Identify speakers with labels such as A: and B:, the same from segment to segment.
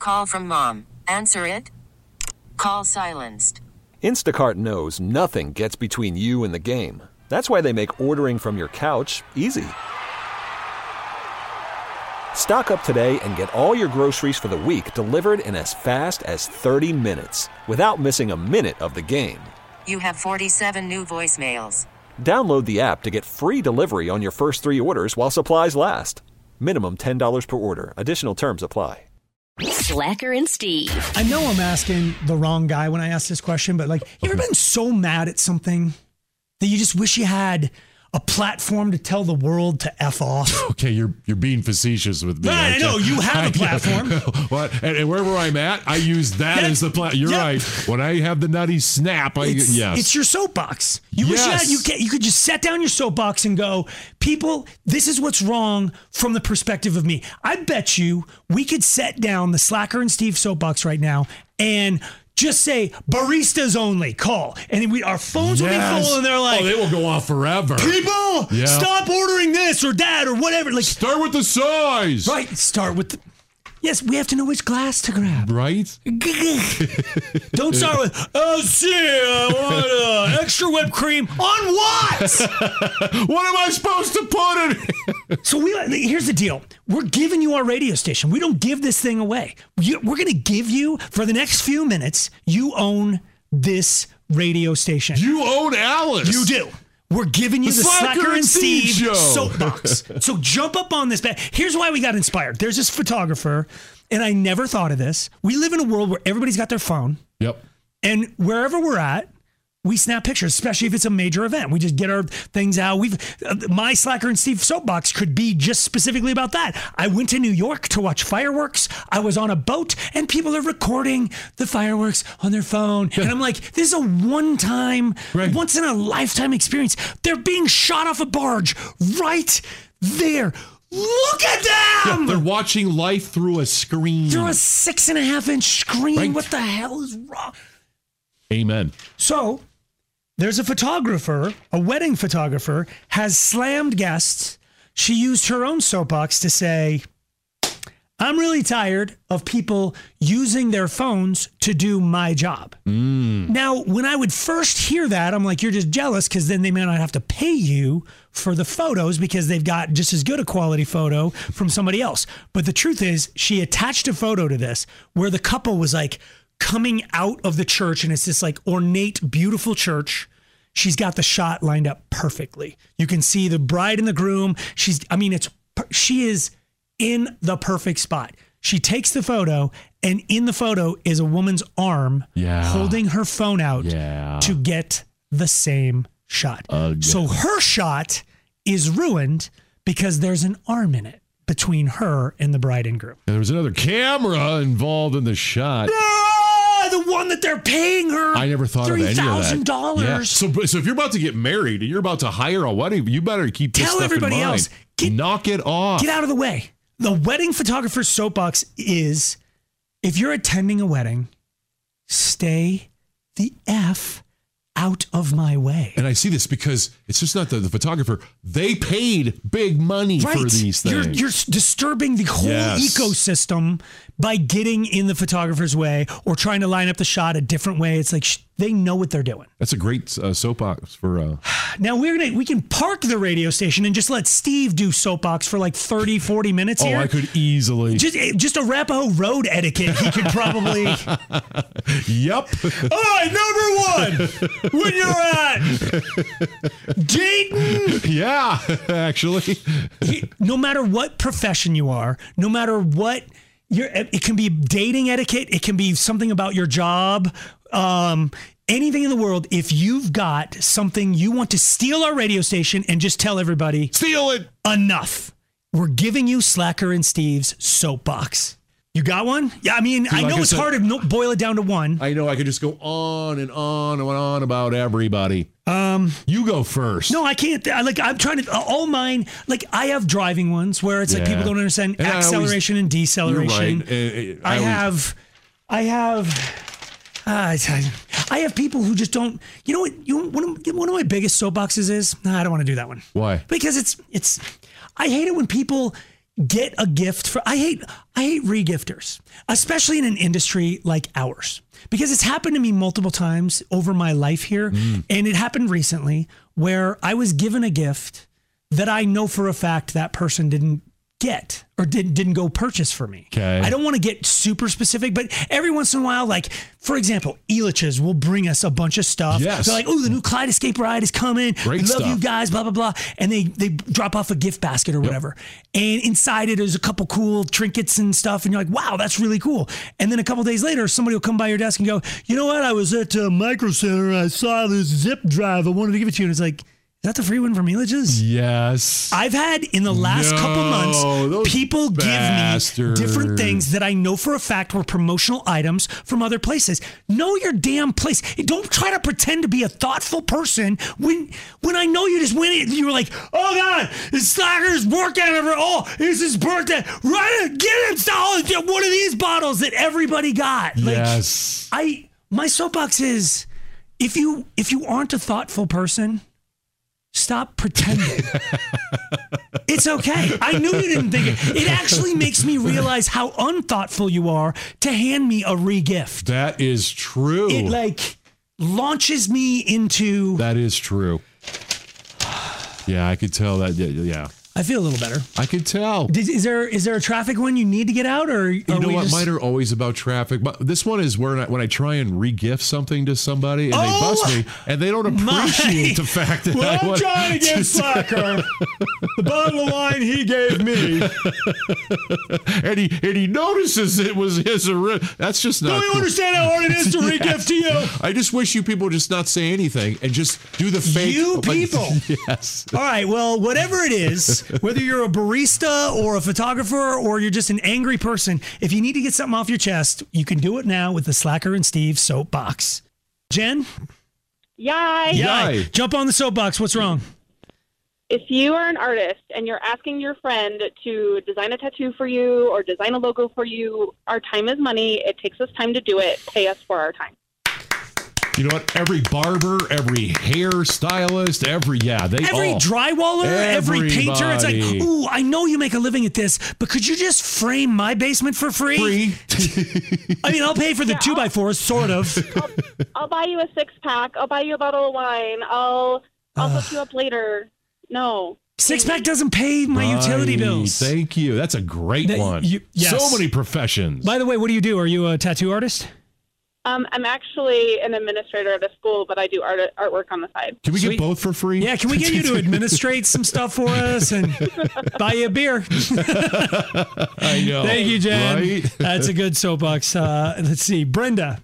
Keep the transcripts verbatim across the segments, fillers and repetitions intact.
A: Call from mom. Answer it. Call silenced.
B: Instacart knows nothing gets between you and the game. That's why they make ordering from your couch easy. Stock up today and get all your groceries for the week delivered in as fast as thirty minutes without missing a minute of the game.
A: You have forty-seven new voicemails.
B: Download the app to get free delivery on your first three orders while supplies last. Minimum ten dollars per order. Additional terms apply.
C: Slacker and Steve.
D: I know I'm asking the wrong guy when I ask this question, but like, you ever been so mad at something that you just wish you had a platform to tell the world to F off?
E: Okay, you're you're being facetious with me.
D: I know, you have a platform.
E: What? And, and wherever I'm at, I use that
D: Yeah,
E: as the platform. You're
D: yeah.
E: right. When I have the nutty snap, I
D: It's,
E: yes.
D: it's your soapbox. You wish you, had,
E: Yes.
D: you, can, you could just set down your soapbox and go, people, this is what's wrong from the perspective of me. I bet you we could set down the Slacker and Steve soapbox right now and just say baristas only, call. And we, our phones will
E: Yes.
D: be full and they're like,
E: oh, they will go off forever.
D: people,
E: Yeah.
D: stop ordering this or that or whatever. Like,
E: Start with the size.
D: right, start with the, yes, we have to know which glass to grab.
E: Right?
D: Don't start with, oh, see, I want uh, extra whipped cream. On what?
E: What am I supposed to put it?
D: So we here's the deal. We're giving you our radio station. We don't give this thing away. You, we're going to give you, for the next few minutes, you own this radio station.
E: You own Alice.
D: You do. We're giving you
E: The
D: the,
E: Slacker
D: Slacker
E: and
D: and
E: Steve
D: Steve
E: show.
D: soapbox. So jump up on this. Ba- Here's why we got inspired. There's this photographer, and I never thought of this. We live in a world where everybody's got their phone,
E: Yep.
D: and wherever we're at, we snap pictures, especially if it's a major event. We just get our things out. We've uh, my Slacker and Steve soapbox could be just specifically about that. I went to New York to watch fireworks. I was on a boat, and people are recording the fireworks on their phone. And I'm like, this is a one-time,
E: Right.
D: once in a lifetime experience. They're being shot off a barge right there. Look at them!
E: Yeah, they're watching life through a screen.
D: Through a six and a half inch screen.
E: Right.
D: What the hell is wrong?
E: Amen.
D: So there's a photographer, a wedding photographer, has slammed guests. She used her own soapbox to say, I'm really tired of people using their phones to do my job.
E: Mm.
D: Now, when I would first hear that, I'm like, you're just jealous because then they may not have to pay you for the photos because they've got just as good a quality photo from somebody else. But the truth is, she attached a photo to this where the couple was like, coming out of the church, and it's this like ornate, beautiful church. She's got the shot lined up perfectly. You can see the bride and the groom. She's, I mean, it's, she is in the perfect spot. She takes the photo, and in the photo is a woman's arm
E: Yeah.
D: holding her phone out
E: Yeah.
D: to get the same shot.
E: Ugh.
D: So her shot is ruined because there's an arm in it between her and the bride and groom.
E: And there was another camera involved in the shot.
D: Ah, the one that they're paying her.
E: I never thought of any of that.
D: three thousand dollars.
E: Yeah. So, so if you're about to get married and you're about to hire a wedding, you better keep this
D: Tell
E: stuff
D: everybody
E: in mind.
D: else, get-
E: Knock it off.
D: Get out of the way. The wedding photographer's soapbox is, if you're attending a wedding, stay the F out of my way.
E: And I see this because it's just not the, the photographer. They paid big money
D: Right.
E: for these things.
D: You're, you're disturbing the whole
E: Yes.
D: ecosystem by getting in the photographer's way or trying to line up the shot a different way. It's like sh- they know what they're doing.
E: That's a great uh, soapbox for. Uh,
D: Now we're gonna we can park the radio station and just let Steve do soapbox for like thirty, forty minutes
E: oh,
D: here.
E: I could easily.
D: Just, just Arapahoe Road etiquette. He could probably.
E: Yep.
D: All right, number one, when you're at Dayton,
E: Yeah, actually.
D: he- no matter what profession you are, no matter what, you're, it can be dating etiquette, it can be something about your job, um, anything in the world. If you've got something you want to steal our radio station and just tell everybody,
E: Steal it.
D: enough. We're giving you Slacker and Steve's soapbox. You got one? Yeah, I mean, I
E: like
D: know
E: I
D: it's
E: said-
D: hard to no- boil it down to one.
E: I know I could just go on and on and on about everybody. Um, you go first.
D: No, I can't. I like. I'm trying to. All mine. Like I have driving ones where it's like
E: Yeah.
D: people don't understand
E: And I always-
D: acceleration and deceleration.
E: You're right. Uh, uh,
D: I,
E: I always-
D: have. I have. Uh, I I have people who just don't. You know what? You know, one of one of my biggest soapboxes is. Nah, I don't want to do that one.
E: Why?
D: Because it's it's. I hate it when people get a gift for, I hate, I hate regifters, especially in an industry like ours, because it's happened to me multiple times over my life here. Mm. And it happened recently where I was given a gift that I know for a fact that person didn't get or didn't didn't go purchase for me.
E: Okay.
D: I don't want to get super specific, but every once in a while, like for example, Elitch's will bring us a bunch of stuff.
E: Yes.
D: They're like, oh, the new Clyde Escape ride is coming.
E: Great
D: we love
E: stuff.
D: you guys, blah, blah, blah. And they they drop off a gift basket or whatever. Yep. And inside it is a couple cool trinkets and stuff. And you're like, wow, that's really cool. And then a couple days later, somebody will come by your desk and go, you know what? I was at uh, Micro Center and I saw this zip drive. I wanted to give it to you. And it's like, is that the free one from Elitch's?
E: Yes.
D: I've had in the last
E: no,
D: couple months, people
E: bastards.
D: give me different things that I know for a fact were promotional items from other places. Know your damn place. Don't try to pretend to be a thoughtful person when when I know you just went in. You were like, oh God, it's Slacker's workout. Ever. Oh, it's his birthday. Right, get him all one of these bottles that everybody got. Like,
E: yes.
D: I my soapbox is if you if you aren't a thoughtful person, stop pretending. It's okay. I knew you didn't think it. It actually makes me realize how unthoughtful you are to hand me a re-gift.
E: That is true.
D: It like launches me into...
E: That is true. Yeah, I could tell that. Yeah.
D: I feel a little better.
E: I could tell.
D: Did, is there is there a traffic one you need to get out, or
E: you
D: are
E: know
D: we
E: what?
D: just...
E: Mine are always about traffic. But this one is where I, when I try and re-gift something to somebody and
D: oh,
E: they bust me and they don't appreciate
D: my.
E: the fact that
D: well,
E: I
D: I'm
E: want
D: trying to give Slacker the bottle of wine he gave me,
E: and he and he notices it was his. That's just not.
D: Don't you
E: cool.
D: understand how hard it is to re-gift
E: yes.
D: to you?
E: I just wish you people just not say anything and just do the fake.
D: You
E: like,
D: people.
E: Yes.
D: All right. Well, whatever it is, whether you're a barista or a photographer or you're just an angry person, if you need to get something off your chest, you can do it now with the Slacker and Steve soapbox. Jen?
F: Yay.
D: Yay. Jump on the soapbox. What's wrong?
F: If you are an artist and you're asking your friend to design a tattoo for you or design a logo for you, our time is money. It takes us time to do it. Pay us for our time.
E: You know what? Every barber, every hairstylist, every, yeah, they
D: Every
E: all.
D: drywaller, every painter. It's like,
E: Everybody.
D: ooh, I know you make a living at this, but could you just frame my basement for free?
E: Free.
D: I mean, I'll pay for the
F: Yeah,
D: two
F: I'll-
D: by fours, sort of.
F: I'll, I'll buy you a six pack. I'll buy you a bottle of wine. I'll I'll hook you up later. No.
D: Six pack doesn't pay my utility
E: Right.
D: bills.
E: Thank you. That's a great
D: That-
E: one.
D: you- yes.
E: So many professions.
D: By the way, what do you do? Are you a tattoo artist?
F: Um, I'm actually an administrator at a school, but I do art artwork on the side.
E: Can we
D: Sweet.
E: get both for free?
D: Yeah, can we get you to administrate some stuff for us and buy you a beer?
E: I know.
D: Thank you, Jen.
E: Right?
D: That's a good soapbox. Uh, let's see. Brenda.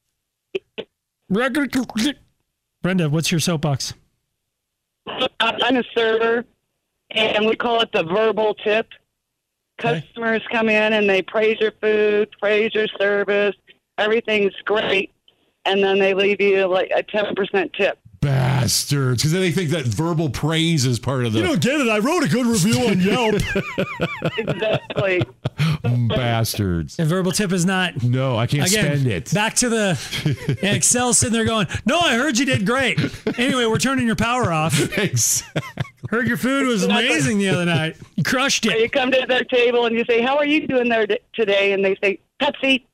D: Brenda, what's your soapbox?
G: I'm a server, and we call it the verbal tip.
D: Okay.
G: Customers come in and they praise your food, praise your service, everything's great, and then they leave you like a ten percent tip.
E: Bastards. Because they think that verbal praise is part of the.
D: You don't get it. I wrote a good review on Yelp.
G: Exactly.
E: Bastards.
D: And verbal tip is not.
E: No, I can't
D: Again,
E: spend it.
D: back to the Excel sitting there going, no, I heard you did great. Anyway, we're turning your power off.
E: Exactly.
D: Heard your food was amazing the other night. You crushed
G: You
D: it.
G: come to their table and you say, "How are you doing there t- today?" And they say, "Pepsi."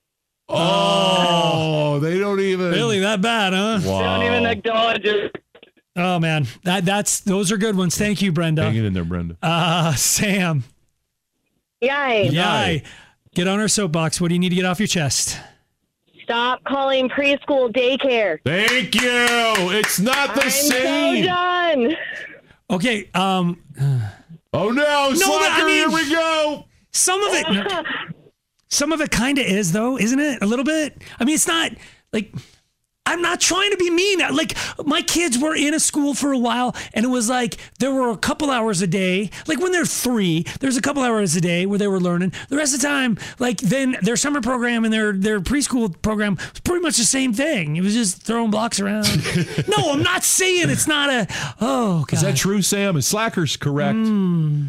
E: Oh, they don't even.
D: Really that bad, huh?
G: They
E: Wow.
G: don't even acknowledge it.
D: Oh man, that that's those are good ones. Thank you, Brenda.
E: Hang it in there, Brenda.
D: Uh, Sam.
H: Yay.
D: Yay. Get on our soapbox. What do you need to get off your chest?
H: Stop calling preschool daycare.
E: Thank you. It's not the
H: I'm
E: same.
H: so done.
D: Okay. Um.
E: Oh no,
D: but
E: Slacker,
D: I mean-
E: here we go.
D: Some of it. Some of it kind of is, though, isn't it? A little bit. I mean, it's not like. I'm not trying to be mean. Like, my kids were in a school for a while, and it was like there were a couple hours a day. Like, when they're three, there's a couple hours a day where they were learning. The rest of the time, like, then their summer program and their, their preschool program was pretty much the same thing. It was just throwing blocks around. No, I'm not saying it's not a, oh, God.
E: Is that true, Sam? Is Slacker's correct?
D: Mm.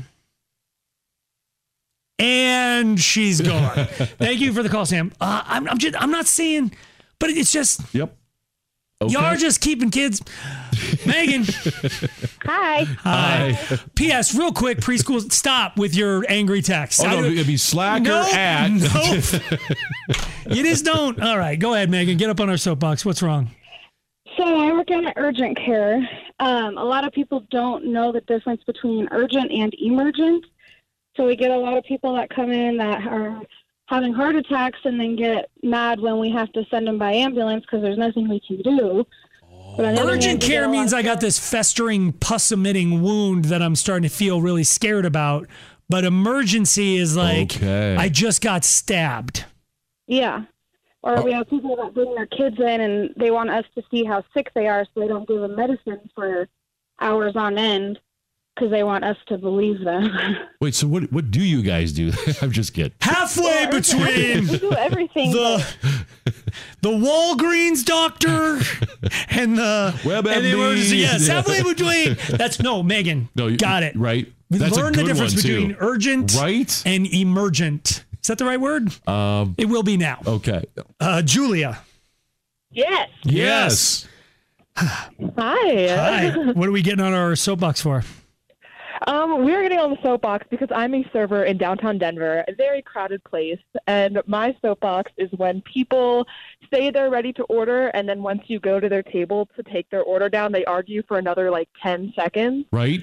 D: And she's gone. Thank you for the call, Sam. Uh, I'm, I'm just, I'm not saying, but it's just,
E: Yep. Okay.
D: Y'all are just keeping kids. Megan.
H: Hi.
D: Hi. P S. Real quick, preschool, stop with your angry text.
E: Oh, no,
D: I-
E: it'd be slacker
D: Nope,
E: at.
D: nope. You just don't. All right, go ahead, Megan. Get up on our soapbox. What's wrong?
F: So I work in urgent care. Um, a lot of people don't know the difference between urgent and emergent. So we get a lot of people that come in that are having heart attacks and then get mad when we have to send them by ambulance because there's nothing we can do. But on the other
D: Urgent
F: hand, we get
D: care
F: a lot
D: means
F: of-
D: I got this festering, pus-emitting wound that I'm starting to feel really scared about. But emergency is like,
E: Okay.
D: I just got stabbed.
F: Yeah. Or we have people that bring their kids in and they want us to see how sick they are so they don't give them medicine for hours on end because they want us to believe them.
E: Wait, so what What do you guys do? I'm just kidding.
D: Halfway between
F: we do everything.
D: the the Walgreens doctor and the
E: WebMD.
D: and the emergency. Yes, halfway between. That's no, Megan.
E: No, you-
D: got it.
E: Right.
D: We
E: That's a
D: learn the
E: good
D: difference
E: one, too.
D: between urgent
E: Right?
D: and emergent. Is that the right word?
E: Um.
D: It will be now.
E: Okay.
D: Uh, Julia.
H: Yes.
E: Yes.
H: Hi.
D: Hi. What are we getting on our soapbox for?
I: Um, we're getting on the soapbox because I'm a server in downtown Denver, a very crowded place. And my soapbox is when people say they're ready to order, and then once you go to their table to take their order down, they argue for another like ten seconds.
E: Right.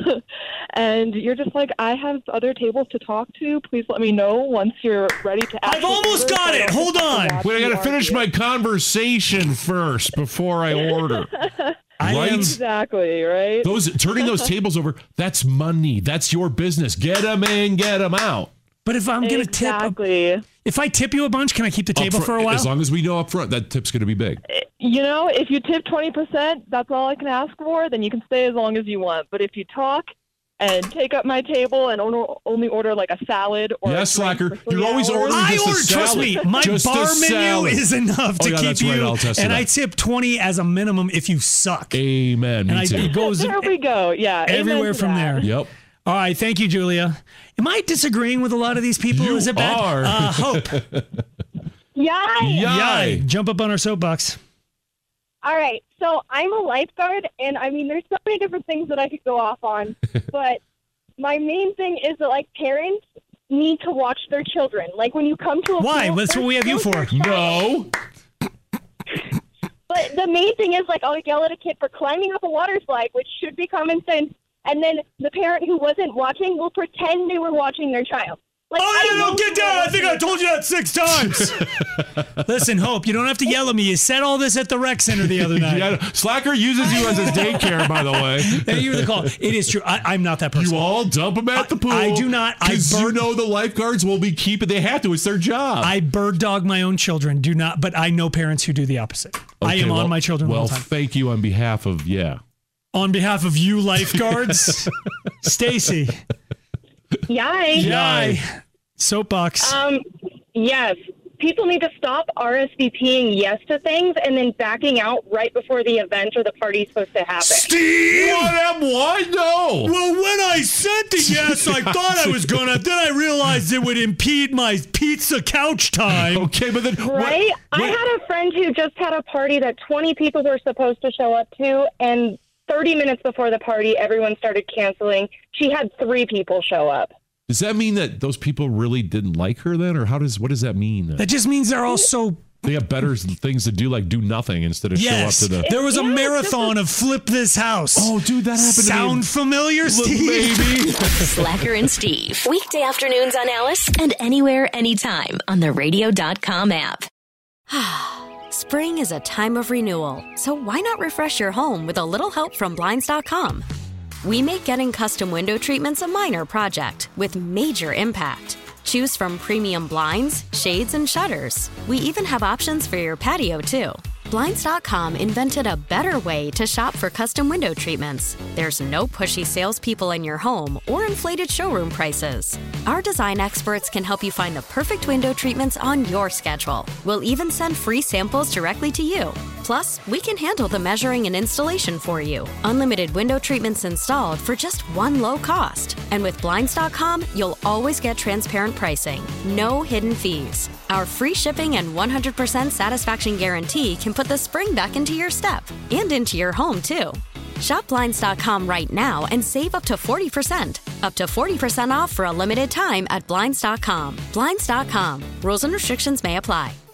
I: And you're just like, I have other tables to talk to. Please let me know once you're ready to.
D: I've almost got it. Hold on.
E: Wait, I got to finish my conversation first before I order.
D: I
E: Right?
D: am,
I: Exactly, right?
E: Those turning those tables over, that's money. That's your business. Get them in, get them out.
D: but if I'm gonna
I: exactly.
D: tip, if I tip you a bunch, can I keep the table
E: Up
D: for a
E: front-
D: while?
E: As long as we know up front, that tip's going to be big.
I: You know, if you tip twenty percent, that's all I can ask for, then you can stay as long as you want. But if you talk and take up my table and only, only order like a salad or
E: Yes,
I: a drink
E: slacker.
I: for three
E: You're always
I: hours,
E: ordering
D: I
E: just a
D: order. Trust
E: salad.
D: me, my
E: Just a
D: bar menu
E: salad.
D: is enough to
E: Oh, yeah,
D: keep
E: that's
D: you,
E: right. I'll test
D: and
E: it
D: I
E: out.
D: tip twenty as a minimum if you suck.
E: Amen. Me
D: and I,
E: too.
D: it goes
I: There we go. Yeah. amen
D: everywhere
I: to
D: from
I: that.
D: there.
E: Yep.
D: All right, thank you, Julia. Am I disagreeing with a lot of these people?
E: You
D: Is it bad?
E: are.
D: Uh, Hope.
H: Yay!
E: Yay.
D: Jump up on our soapbox.
H: All right. So I'm a lifeguard, and I mean, there's so many different things that I could go off on, but my main thing is that like parents need to watch their children. Like when you come to a
D: Why?
H: pool,
D: That's what we have you for.
E: No.
H: But the main thing is, like, I'll yell at a kid for climbing up a water slide, which should be common sense, and then the parent who wasn't watching will pretend they were watching their child. Like,
D: Oh, no,
H: know
D: no, get
H: you
D: down.
H: were
D: I think I
H: watching
D: told you that six times. Listen, Hope, you don't have to yell at me. You said all this at the rec center the other night.
E: Yeah, Slacker uses you as his daycare, by the way.
D: Hey, you were the call. It is true. I, I'm not that person.
E: You all dump them at the pool.
D: I do not. I
E: Because you
D: bird-
E: know the lifeguards will be keeping. They have to. It's their job.
D: I bird dog my own children. Do not, but I know parents who do the opposite. I
E: Okay,
D: am
E: well-
D: on my children
E: Well,
D: all the time.
E: thank you on behalf of yeah.
D: On behalf of you lifeguards, Stacy.
H: Yay!
D: Yay. Soapbox.
H: Um, yes. People need to stop R S V P ing yes to things and then backing out right before the event or the party's supposed to happen.
D: Steve!
E: What am what? No.
D: Well, when I said the yes, I thought I was gonna. Then I realized it would impede my pizza couch time.
E: Okay, but then what-
H: Right? I
E: what-
H: had a friend who just had a party that twenty people were supposed to show up to, and thirty minutes before the party, everyone started canceling. She had three people show up.
E: Does that mean that those people really didn't like her then, or how does what does that mean?
D: That just means they're all so.
E: They have better things to do, like do nothing instead of
D: Yes,
E: show up to the.
D: there was a
H: Yeah, it's
D: marathon of Flip This House.
E: Oh, dude, that happened
D: Sound
E: to me.
D: familiar,
E: Look,
D: Steve?
E: baby.
C: Slacker and Steve. Weekday afternoons on Alice and anywhere, anytime on the radio dot com app.
J: Spring is a time of renewal, so why not refresh your home with a little help from Blinds dot com? We make getting custom window treatments a minor project with major impact. Choose from premium blinds, shades, and shutters. We even have options for your patio, too. Blinds dot com invented a better way to shop for custom window treatments. There's no pushy salespeople in your home or inflated showroom prices. Our design experts can help you find the perfect window treatments on your schedule. We'll even send free samples directly to you. Plus, we can handle the measuring and installation for you. Unlimited window treatments installed for just one low cost. And with Blinds dot com, you'll always get transparent pricing. No hidden fees. Our free shipping and one hundred percent satisfaction guarantee can put the spring back into your step and into your home, too. Shop Blinds dot com right now and save up to forty percent. Up to forty percent off for a limited time at Blinds dot com. Blinds dot com. Rules and restrictions may apply.